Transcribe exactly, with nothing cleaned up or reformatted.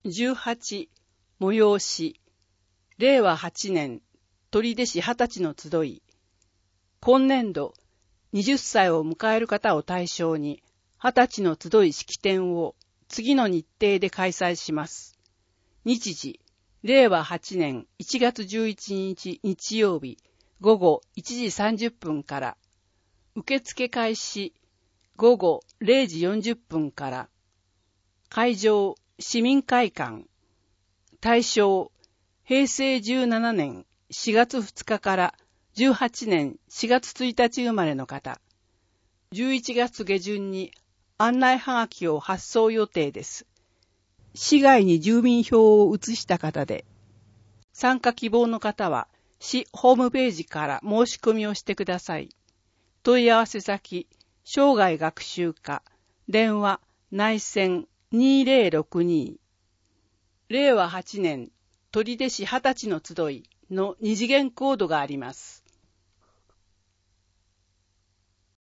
じゅうはち、催し、れいわはちねん、取手市二十歳の集い。今年度、はたちを迎える方を対象に、二十歳の集い式典を次の日程で開催します。日時、れいわはちねんいちがつじゅういちにち日曜日、午後いちじさんじゅっぷんから、受付開始、午後れいじよんじゅっぷんから、会場、市民会館、対象、へいせいじゅうななねんしがつふつかからじゅうはちねんしがつついたち生まれの方、じゅういちがつげじゅんに案内はがきを発送予定です。市外に住民票を移した方で、参加希望の方は市ホームページから申し込みをしてください。問い合わせ先、生涯学習課、電話、内線にせんろくに、れいわはちねん、取手市二十歳の集いの二次元コードがあります。